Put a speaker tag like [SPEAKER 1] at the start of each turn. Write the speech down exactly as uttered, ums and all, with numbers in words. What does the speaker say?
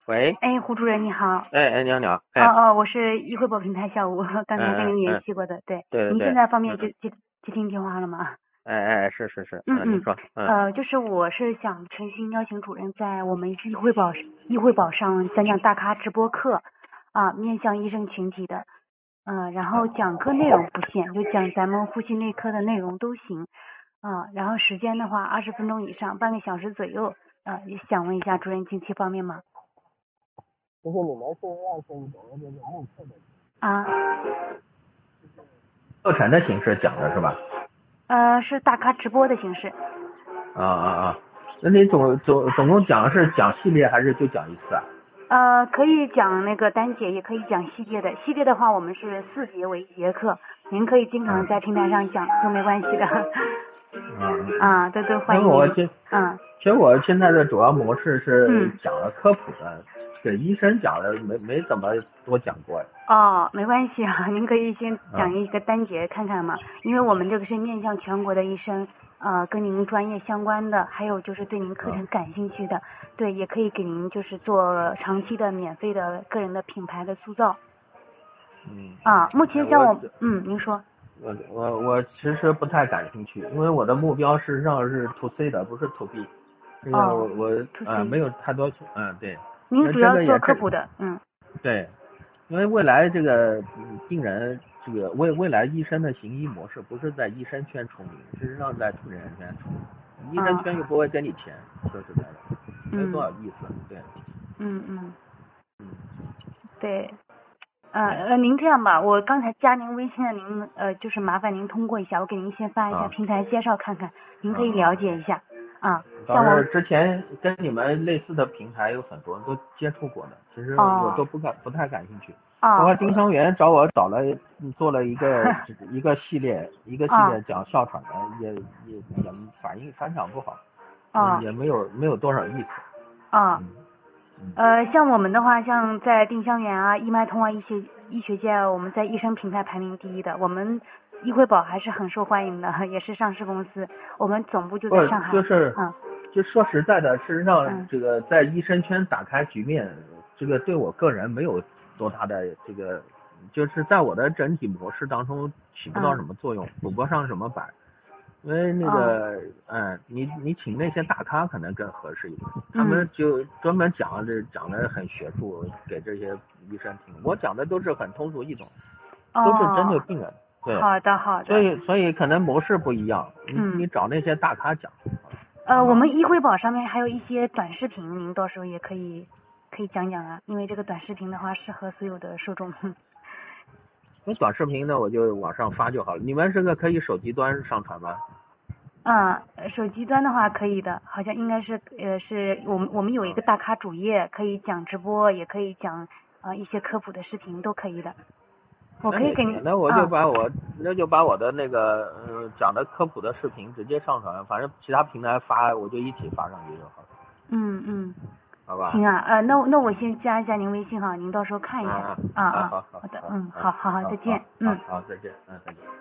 [SPEAKER 1] 喂，
[SPEAKER 2] 哎，胡主任你好。
[SPEAKER 1] 哎哎，你好你好，
[SPEAKER 2] 哦
[SPEAKER 1] 哎
[SPEAKER 2] 哦，我是易汇报平台校务，刚才跟您联
[SPEAKER 1] 哎哎哎，
[SPEAKER 2] 系过的。对，
[SPEAKER 1] 对对对，
[SPEAKER 2] 您现在方便
[SPEAKER 1] 嗯，
[SPEAKER 2] 接接接听电话了吗？
[SPEAKER 1] 哎哎是是是，嗯，你
[SPEAKER 2] 嗯嗯，
[SPEAKER 1] 说，嗯，
[SPEAKER 2] 呃，就是我是想诚心邀请主任在我们易汇报易汇报上讲讲大咖直播课，啊，面向医生群体的，嗯、然后讲课内容不限，就讲咱们呼吸内科的内容都行，啊，然后时间的话二十分钟以上，半个小时左右，呃，也想问一下主任近期方面吗？
[SPEAKER 1] 就是你们是要是一种就是目测的
[SPEAKER 2] 啊，
[SPEAKER 1] 课程的形式讲的是吧？
[SPEAKER 2] 呃，是大咖直播的形式。
[SPEAKER 1] 啊啊啊，那你总总总共讲是讲系列还是就讲一次啊？
[SPEAKER 2] 呃，可以讲那个单节，也可以讲系列的。系列的话，我们是四节为一节课，您可以经常
[SPEAKER 1] 嗯
[SPEAKER 2] 在平台上讲，都没关系的。
[SPEAKER 1] 嗯嗯嗯，
[SPEAKER 2] 啊，都都
[SPEAKER 1] 因
[SPEAKER 2] 欢迎您。
[SPEAKER 1] 为我现
[SPEAKER 2] 嗯
[SPEAKER 1] 其实我现在的主要模式是
[SPEAKER 2] 嗯，
[SPEAKER 1] 讲了科普的，给医生讲的没没怎么多讲过呀。
[SPEAKER 2] 哦，没关系啊，您可以先讲
[SPEAKER 1] 嗯
[SPEAKER 2] 一个单节看看嘛，因为我们这个是面向全国的医生，呃，跟您专业相关的，还有就是对您课
[SPEAKER 1] 嗯
[SPEAKER 2] 程感兴趣的，对，也可以给您就是做长期的免费的个人的品牌的塑造。
[SPEAKER 1] 嗯，
[SPEAKER 2] 啊，目
[SPEAKER 1] 哎我
[SPEAKER 2] 前像我，嗯，您说。
[SPEAKER 1] 我我我其实不太感兴趣，因为我的目标是让是 to C 的，不是 to B。这个我
[SPEAKER 2] 哦
[SPEAKER 1] 我
[SPEAKER 2] ，to
[SPEAKER 1] 呃
[SPEAKER 2] C。
[SPEAKER 1] 没有太多嗯对，那
[SPEAKER 2] 您主要
[SPEAKER 1] 这个也这
[SPEAKER 2] 做科普的，嗯。
[SPEAKER 1] 对，因为未来这个嗯病人这个未未来医生的行医模式不是在医生圈出名，事实上在助人圈出名，医生
[SPEAKER 2] 啊，
[SPEAKER 1] 圈又不会给你钱，说实在的，没多
[SPEAKER 2] 嗯
[SPEAKER 1] 少意思，对，
[SPEAKER 2] 嗯嗯，
[SPEAKER 1] 嗯
[SPEAKER 2] 对，呃呃，您这样吧，我刚才加您微信了，您呃就是麻烦您通过一下，我给您先发一下
[SPEAKER 1] 啊
[SPEAKER 2] 平台介绍看看，您可以了
[SPEAKER 1] 啊啊。
[SPEAKER 2] 解一下啊。
[SPEAKER 1] 倒
[SPEAKER 2] 像我，
[SPEAKER 1] 是之前跟你们类似的平台有很多都接触过的，其实我
[SPEAKER 2] 哦
[SPEAKER 1] 都不感不太感兴趣。包
[SPEAKER 2] 哦
[SPEAKER 1] 括丁香园找我找了嗯做了一个一个系列，一个系
[SPEAKER 2] 哦
[SPEAKER 1] 列讲哮喘的，也也也反应反响不好，嗯，
[SPEAKER 2] 哦
[SPEAKER 1] 也没有没有多少意思。
[SPEAKER 2] 哦，
[SPEAKER 1] 嗯嗯
[SPEAKER 2] 呃，像我们的话，像在定香园啊、医脉通啊、医学医学界啊，我们在医生平台排名第一的，我们医惠宝还是很受欢迎的，也是上市公司，我们总部就
[SPEAKER 1] 不
[SPEAKER 2] 在上海。
[SPEAKER 1] 就是
[SPEAKER 2] 嗯
[SPEAKER 1] 就说实在的，事实上
[SPEAKER 2] 嗯
[SPEAKER 1] 这个在医生圈打开局面，这个对我个人没有多大的这个，就是在我的整体模式当中起不到
[SPEAKER 2] 嗯，
[SPEAKER 1] 什么作用，补不上什么板。因为那
[SPEAKER 2] 哦
[SPEAKER 1] 个，嗯，你你请那些大咖可能更合适一点，他
[SPEAKER 2] 嗯。
[SPEAKER 1] 们就专门讲这讲的很学术，给这些医生听。我讲的都是很通俗易懂，都是针对
[SPEAKER 2] 哦，
[SPEAKER 1] 病人，对，
[SPEAKER 2] 好的好的。
[SPEAKER 1] 所以所以可能模式不一样，你
[SPEAKER 2] 嗯，
[SPEAKER 1] 你找那些大咖讲，好
[SPEAKER 2] 呃，我
[SPEAKER 1] 吗？
[SPEAKER 2] 们易惠宝上面还有一些短视频，您到时候也可以可以讲讲啊，因为这个短视频的话适合所有的受众。
[SPEAKER 1] 那短视频呢，我就往上发就好了。你们这个可以手机端上传吗？
[SPEAKER 2] 啊，呃手机端的话可以的，好像应该是呃是我们我们有一
[SPEAKER 1] 啊，
[SPEAKER 2] 个大咖主页，可以讲直播，也可以讲啊、呃一些科普的视频都可以的。我
[SPEAKER 1] 那也行，
[SPEAKER 2] 可以给您
[SPEAKER 1] 那我就
[SPEAKER 2] 啊
[SPEAKER 1] 把我那就把我的那个嗯讲的科普的视频直接上传，反正其他平台发我就一起发上去就好了，
[SPEAKER 2] 嗯嗯，
[SPEAKER 1] 好吧？
[SPEAKER 2] 行啊，呃那那我先加一下您微信哈，您到时候看一下
[SPEAKER 1] 啊
[SPEAKER 2] 啊啊，
[SPEAKER 1] 好好好
[SPEAKER 2] 好的，
[SPEAKER 1] 好
[SPEAKER 2] 嗯，
[SPEAKER 1] 好
[SPEAKER 2] 好好好，
[SPEAKER 1] 好
[SPEAKER 2] 再见，
[SPEAKER 1] 好
[SPEAKER 2] 嗯。
[SPEAKER 1] 好再见，嗯再见。